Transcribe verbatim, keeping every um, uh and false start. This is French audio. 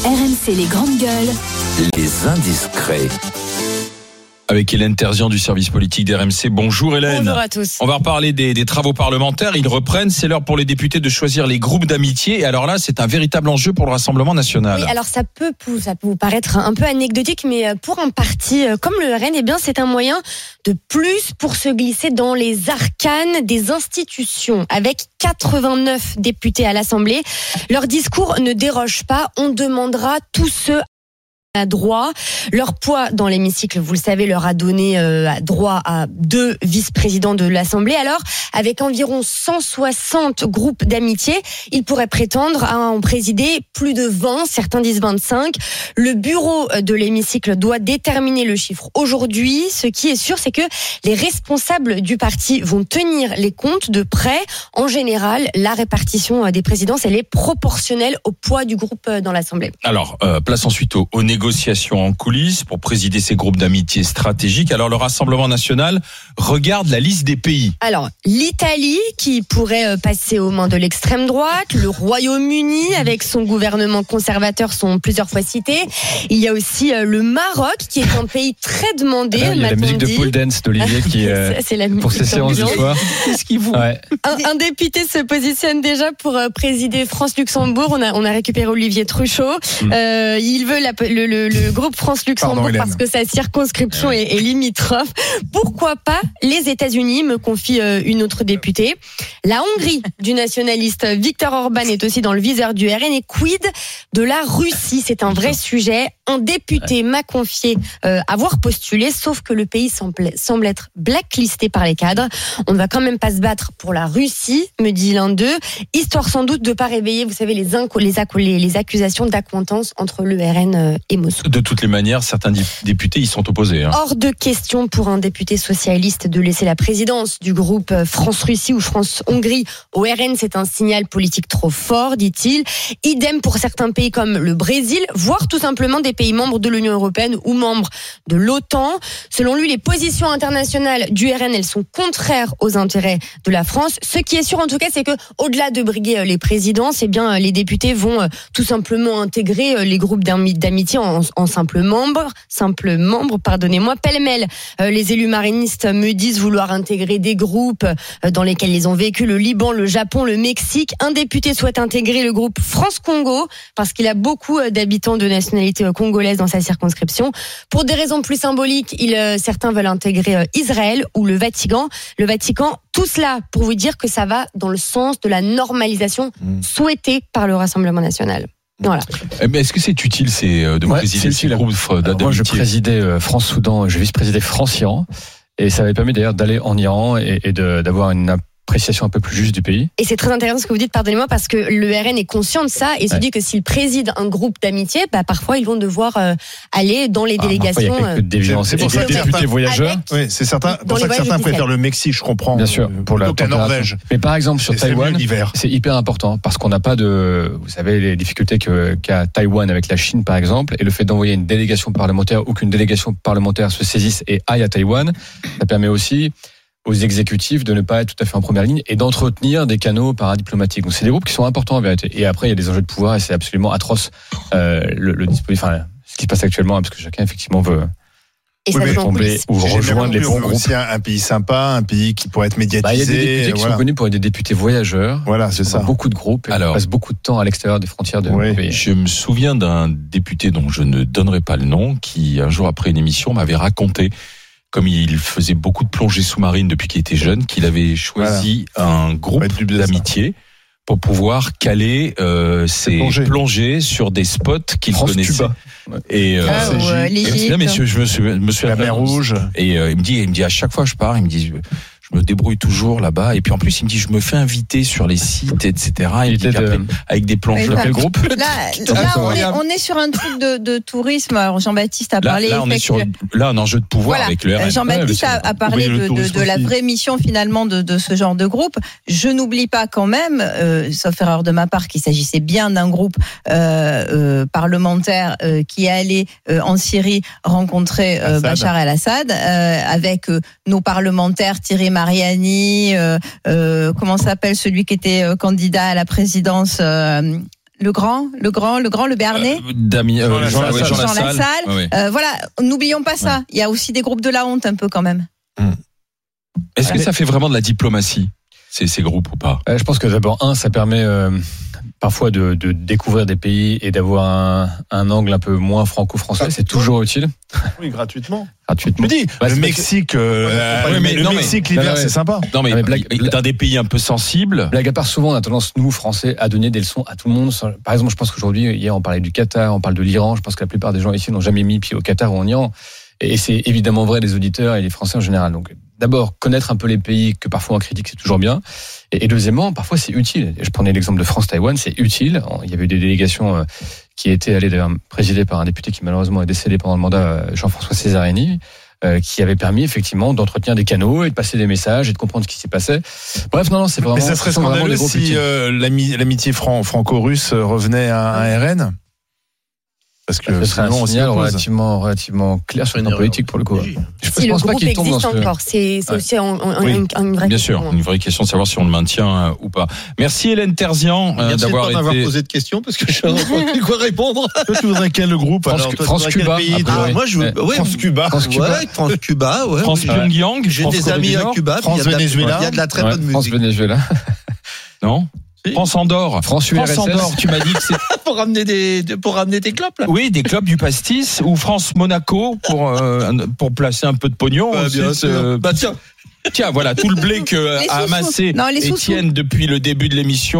R M C les grandes gueules. Les indiscrets. Avec Hélène Terzian du service politique d'R M C. Bonjour Hélène. Bonjour à tous. On va reparler des, des travaux parlementaires. Ils reprennent. C'est l'heure pour les députés de choisir les groupes d'amitié. Et alors là, c'est un véritable enjeu pour le Rassemblement national. Oui, alors ça peut, ça peut vous paraître un peu anecdotique, mais pour un parti comme le R N, eh bien, c'est un moyen de plus pour se glisser dans les arcanes des institutions. Avec quatre-vingt-neuf députés à l'Assemblée, leur discours ne déroge pas. On demandera tous ceux à droit. Leur poids dans l'hémicycle, vous le savez, leur a donné euh, droit à deux vice-présidents de l'Assemblée. Alors, avec environ cent soixante groupes d'amitié, ils pourraient prétendre à en présider plus de vingt, certains disent vingt-cinq. Le bureau de l'hémicycle doit déterminer le chiffre aujourd'hui. Ce qui est sûr, c'est que les responsables du parti vont tenir les comptes de près. En général, la répartition des présidences, elle est proportionnelle au poids du groupe dans l'Assemblée. Alors, euh, place ensuite au, au négociations en coulisses pour présider ces groupes d'amitié stratégiques. Alors, le Rassemblement national regarde la liste des pays. Alors, l'Italie, qui pourrait passer aux mains de l'extrême droite, le Royaume-Uni, avec son gouvernement conservateur, sont plusieurs fois cités. Il y a aussi le Maroc, qui est un pays très demandé. Là, il y a la musique de Paul Dance d'Olivier qui euh, c'est la pour ses séances du soir. Qu'est-ce qu'il vous ouais. un, un député se positionne déjà pour présider France-Luxembourg. On a, on a récupéré Olivier Truchot. Mm. Euh, il veut la, le Le, le groupe France-Luxembourg Pardon, parce que sa circonscription ouais. est, est limitrophe. Pourquoi pas les États-Unis, me confie euh, une autre députée. La Hongrie du nationaliste Viktor Orban est aussi dans le viseur du R N. Et quid de la Russie? C'est un vrai sujet. Un député ouais. m'a confié euh, avoir postulé, sauf que le pays semble, semble être blacklisté par les cadres. On ne va quand même pas se battre pour la Russie, me dit l'un d'eux, histoire sans doute de ne pas réveiller, vous savez, les, inco- les, acc- les, les accusations d'accointance entre le R N et Moscou. De toutes les manières, certains députés y sont opposés. Hein. Hors de question pour un député socialiste de laisser la présidence du groupe France-Russie ou France-Hongrie au R N. C'est un signal politique trop fort, dit-il. Idem pour certains pays comme le Brésil, voire tout simplement des pays membres de l'Union européenne ou membres de l'OTAN. Selon lui, les positions internationales du R N, elles sont contraires aux intérêts de la France. Ce qui est sûr en tout cas, c'est que au-delà de briguer les présidences, eh bien, les députés vont tout simplement intégrer les groupes d'amitié en, en simples membres, simples membres, pardonnez-moi, pêle-mêle. Euh, les élus marinistes me disent vouloir intégrer des groupes euh, dans lesquels ils ont vécu, le Liban, le Japon, le Mexique. Un député souhaite intégrer le groupe France-Congo parce qu'il a beaucoup euh, d'habitants de nationalité euh, congolaise dans sa circonscription. Pour des raisons plus symboliques, il, euh, certains veulent intégrer euh, Israël ou le Vatican. Le Vatican, tout cela pour vous dire que ça va dans le sens de la normalisation mmh. souhaitée par le Rassemblement national. Voilà. Mais est-ce que c'est utile c'est, de ouais, présider ces groupes d'amitié? Moi, je présidais France-Soudan, je vice-présidais France-Iran, et ça avait permis d'ailleurs d'aller en Iran et, et de, d'avoir une appréciation un peu plus juste du pays. Et c'est très intéressant ce que vous dites, pardonnez-moi, parce que le R N est conscient de ça et se ouais. dit que s'il préside un groupe d'amitié, bah, parfois ils vont devoir euh, aller dans les ah, délégations. Il y a quelques déviances. C'est pour ça que députés voyageurs. Oui, c'est certain. Pour ça que certains préfèrent le Mexique, je comprends. Bien sûr, pour la, la Norvège. Mais par exemple sur Taïwan, c'est hyper important parce qu'on n'a pas de, vous savez, les difficultés que, qu'a Taïwan avec la Chine par exemple, et le fait d'envoyer une délégation parlementaire ou qu'une délégation parlementaire se saisisse et aille à Taïwan, ça permet aussi aux exécutifs de ne pas être tout à fait en première ligne et d'entretenir des canaux paradiplomatiques. Donc c'est des groupes qui sont importants en vérité. Et après il y a des enjeux de pouvoir et c'est absolument atroce euh, le, le dispositif, enfin ce qui se passe actuellement, parce que chacun effectivement veut. Et oui, ça tomber ou rejoindre les bons groupes. Aussi un, un pays sympa, un pays qui pourrait être médiatisé. Bah, il y a des députés qui voilà. sont connus pour être des députés voyageurs. Voilà, c'est ça. Beaucoup de groupes. Et Alors, on passe beaucoup de temps à l'extérieur des frontières de oui. pays. Je me souviens d'un député dont je ne donnerai pas le nom, qui un jour après une émission m'avait raconté, comme il faisait beaucoup de plongées sous-marines depuis qu'il était jeune, qu'il avait choisi voilà. un groupe d'amitié pour pouvoir caler euh, ses plongées. plongées sur des spots qu'il France connaissait. Cuba. Et euh, ah, ouais, et, non, mais je, je me suis, me suis la mer Rouge. Et euh, il me dit, il me dit à chaque fois que je pars, il me dit, je, je me débrouille toujours là-bas. Et puis en plus, il me dit, je me fais inviter sur les sites, et cetera. Il il dit, de... avec des plonges. Dans quel groupe? Là, là on, est, on est sur un truc de, de tourisme. Alors Jean-Baptiste a là, parlé. Là, on est sur là un enjeu de pouvoir voilà. avec le R N. Jean-Baptiste ouais, a, a parlé de, de, de la vraie mission finalement de, de ce genre de groupe. Je n'oublie pas quand même, euh, sauf erreur de ma part, qu'il s'agissait bien d'un groupe euh, euh, parlementaire euh, qui est allé euh, en Syrie rencontrer euh, Bachar el-Assad euh, avec euh, nos parlementaires Thierry Mariani, euh, euh, comment s'appelle celui qui était euh, candidat à la présidence euh, le grand, le grand, le grand, le Béarnais. Euh, Dami, euh, Jean, Jean, Jean, Jean Lassalle. Lassalle. Ouais, ouais. Euh, voilà, n'oublions pas ça. Ouais. Il y a aussi des groupes de la honte un peu quand même. Hum. Est-ce que ça fait vraiment de la diplomatie, ces, ces groupes ou pas? Je pense que d'abord, un, ça permet euh, parfois de, de découvrir des pays et d'avoir un, un angle un peu moins franco-français. C'est toujours utile. Oui, gratuitement. Gratuitement. Je me dis, bah, le Mexique, euh, ouais, mais, le non, Mexique mais, l'hiver, non, mais, c'est sympa. Non, mais, non, mais blague, dans des pays un peu sensibles. Blague à part, souvent, on a tendance, nous, Français, à donner des leçons à tout le monde. Par exemple, je pense qu'aujourd'hui, hier, on parlait du Qatar, on parle de l'Iran. Je pense que la plupart des gens ici n'ont jamais mis pied au Qatar ou en Iran. Et c'est évidemment vrai des auditeurs et des Français en général. Donc, d'abord, connaître un peu les pays que parfois on critique, c'est toujours bien. Et, et deuxièmement, parfois c'est utile. Je prenais l'exemple de France-Taïwan, c'est utile. Il y avait eu des délégations qui étaient allées d'ailleurs présidées par un député qui malheureusement est décédé pendant le mandat, Jean-François Césarini, euh, qui avait permis effectivement d'entretenir des canaux et de passer des messages et de comprendre ce qui s'y passait. Bref, non, non, c'est vraiment. Mais ça serait scandaleux si euh, l'amitié fran- franco-russe revenait à un R N. Parce que ce serait un signal relativement, relativement clair sur une politique pour le coup. Je si le groupe existe encore, c'est ouais. aussi un, un, oui. une, une vraie Bien question. sûr, une vraie question de savoir si on le maintient euh, ou pas. Merci Hélène Terzian euh, d'avoir été. Merci de posé de questions parce que je ne sais pas quoi répondre. Toi, tu voudrais quel groupe France, alors, toi, France Cuba. Ah, moi, je veux ouais, France Cuba. France Cuba. Ouais, France Cuba. Ouais. France Pyongyang. J'ai des amis à Cuba. France Venezuela. Il y a de la très ouais, bonne musique. France Venezuela. Non. France Andorre. France U R S S. France Andorre, tu m'as dit que c'est pour ramener des pour ramener des clubs là. Oui, des clubs du pastis ou France Monaco pour euh, pour placer un peu de pognon. Bah, bien sûr. Euh, bah tiens. Tiens, voilà tout le blé que a amassé non, Étienne depuis le début de l'émission.